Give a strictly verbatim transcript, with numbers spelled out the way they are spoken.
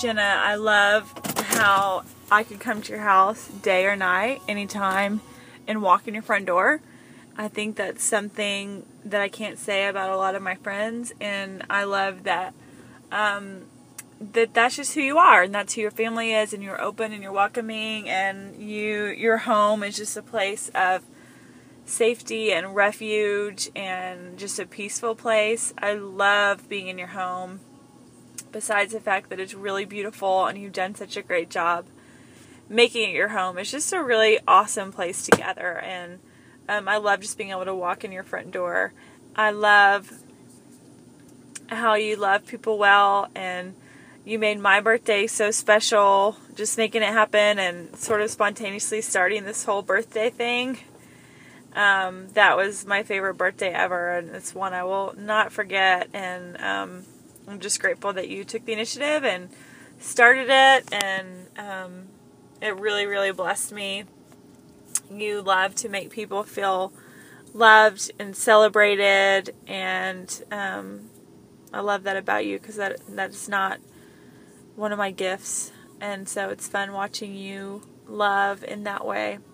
Jenna, I love how I can come to your house day or night, anytime, and walk in your front door. I think that's something that I can't say about a lot of my friends, and I love that um, that that's just who you are, and that's who your family is, and you're open and you're welcoming, and you your home is just a place of safety and refuge and just a peaceful place. I love being in your home, besides the fact that it's really beautiful and you've done such a great job making it your home. It's just a really awesome place to gather, and um, I love just being able to walk in your front door. I love how you love people well, and you made my birthday so special, just making it happen and sort of spontaneously starting this whole birthday thing. Um, that was my favorite birthday ever, and it's one I will not forget, and um, I'm just grateful that you took the initiative and started it, and um, it really, really blessed me. You love to make people feel loved and celebrated, and um, I love that about you, because that that's not one of my gifts, and so it's fun watching you love in that way.